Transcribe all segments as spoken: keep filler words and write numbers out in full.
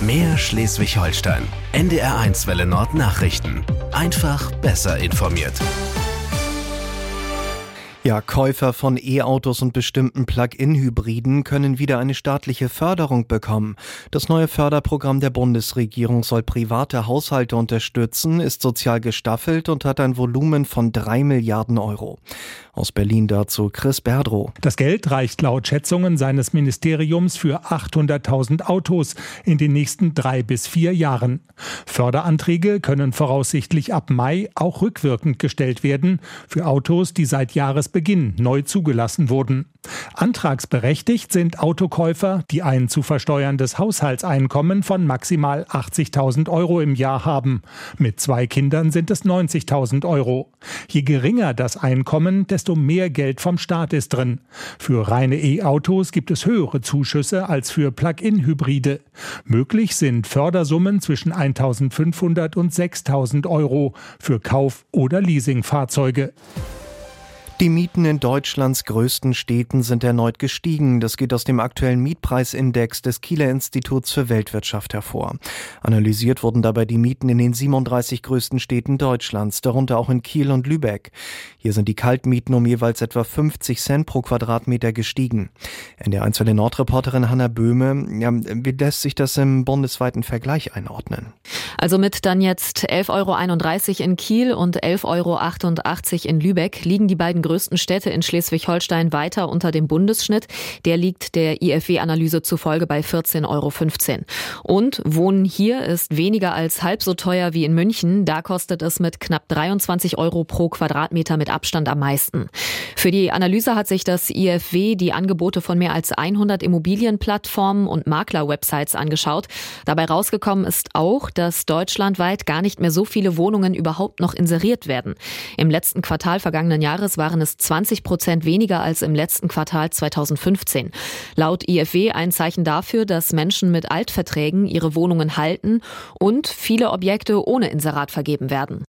Mehr Schleswig-Holstein. N D R eins Welle Nord Nachrichten. Einfach besser informiert. Ja, Käufer von E-Autos und bestimmten Plug-in-Hybriden können wieder eine staatliche Förderung bekommen. Das neue Förderprogramm der Bundesregierung soll private Haushalte unterstützen, ist sozial gestaffelt und hat ein Volumen von drei Milliarden Euro. Aus Berlin dazu Chris Berdrow. Das Geld reicht laut Schätzungen seines Ministeriums für achthunderttausend Autos in den nächsten drei bis vier Jahren. Förderanträge können voraussichtlich ab Mai auch rückwirkend gestellt werden für Autos, die seit Jahresbeginn neu zugelassen wurden. Antragsberechtigt sind Autokäufer, die ein zu versteuerndes Haushaltseinkommen von maximal achtzigtausend Euro im Jahr haben. Mit zwei Kindern sind es neunzigtausend Euro. Je geringer das Einkommen, desto mehr Geld vom Staat ist drin. Für reine E-Autos gibt es höhere Zuschüsse als für Plug-in-Hybride. Möglich sind Fördersummen zwischen eintausendfünfhundert und sechstausend Euro für Kauf- oder Leasingfahrzeuge. Die Mieten in Deutschlands größten Städten sind erneut gestiegen. Das geht aus dem aktuellen Mietpreisindex des Kieler Instituts für Weltwirtschaft hervor. Analysiert wurden dabei die Mieten in den siebenunddreißig größten Städten Deutschlands, darunter auch in Kiel und Lübeck. Hier sind die Kaltmieten um jeweils etwa fünfzig Cent pro Quadratmeter gestiegen. N D R eins Welle Nord-Reporterin Hanna Böhme, ja, wie lässt sich das im bundesweiten Vergleich einordnen? Also mit dann jetzt elf Euro einunddreißig in Kiel und elf Euro achtundachtzig in Lübeck liegen die beiden größten Städte in Schleswig-Holstein weiter unter dem Bundesschnitt. Der liegt der I F W-Analyse zufolge bei vierzehn Euro fünfzehn. Und Wohnen hier ist weniger als halb so teuer wie in München. Da kostet es mit knapp dreiundzwanzig Euro pro Quadratmeter mit Abstand am meisten. Für die Analyse hat sich das I F W die Angebote von mehr als hundert Immobilienplattformen und Makler-Websites angeschaut. Dabei rausgekommen ist auch, dass deutschlandweit gar nicht mehr so viele Wohnungen überhaupt noch inseriert werden. Im letzten Quartal vergangenen Jahres waren es zwanzig Prozent weniger als im letzten Quartal zweitausendfünfzehn. Laut I F W ein Zeichen dafür, dass Menschen mit Altverträgen ihre Wohnungen halten und viele Objekte ohne Inserat vergeben werden.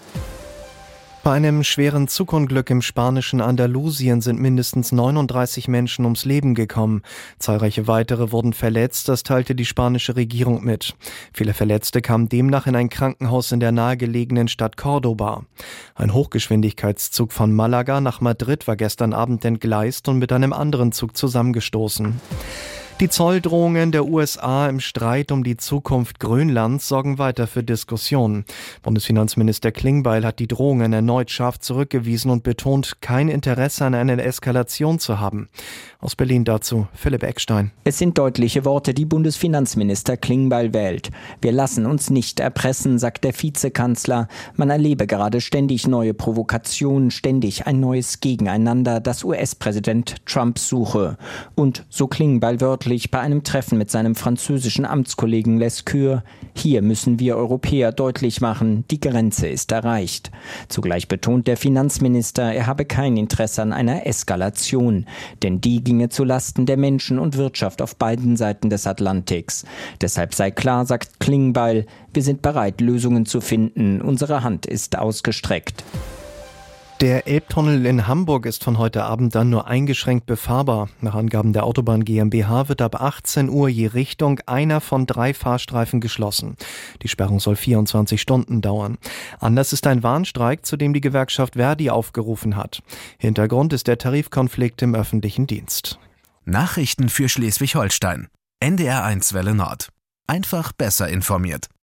Bei einem schweren Zugunglück im spanischen Andalusien sind mindestens neununddreißig Menschen ums Leben gekommen. Zahlreiche weitere wurden verletzt, das teilte die spanische Regierung mit. Viele Verletzte kamen demnach in ein Krankenhaus in der nahegelegenen Stadt Córdoba. Ein Hochgeschwindigkeitszug von Malaga nach Madrid war gestern Abend entgleist und mit einem anderen Zug zusammengestoßen. Die Zolldrohungen der U S A im Streit um die Zukunft Grönlands sorgen weiter für Diskussionen. Bundesfinanzminister Klingbeil hat die Drohungen erneut scharf zurückgewiesen und betont, kein Interesse an einer Eskalation zu haben. Aus Berlin dazu Philipp Eckstein. Es sind deutliche Worte, die Bundesfinanzminister Klingbeil wählt. Wir lassen uns nicht erpressen, sagt der Vizekanzler. Man erlebe gerade ständig neue Provokationen, ständig ein neues Gegeneinander, das U S-Präsident Trump suche. Und so Klingbeil wörtlich bei einem Treffen mit seinem französischen Amtskollegen Lescure: Hier müssen wir Europäer deutlich machen, die Grenze ist erreicht. Zugleich betont der Finanzminister, er habe kein Interesse an einer Eskalation, denn die ginge zu Lasten der Menschen und Wirtschaft auf beiden Seiten des Atlantiks. Deshalb sei klar, sagt Klingbeil, wir sind bereit, Lösungen zu finden, unsere Hand ist ausgestreckt. Der Elbtunnel in Hamburg ist von heute Abend dann nur eingeschränkt befahrbar. Nach Angaben der Autobahn GmbH wird ab achtzehn Uhr je Richtung einer von drei Fahrstreifen geschlossen. Die Sperrung soll vierundzwanzig Stunden dauern. Anders ist ein Warnstreik, zu dem die Gewerkschaft Verdi aufgerufen hat. Hintergrund ist der Tarifkonflikt im öffentlichen Dienst. Nachrichten für Schleswig-Holstein. N D R eins Welle Nord. Einfach besser informiert.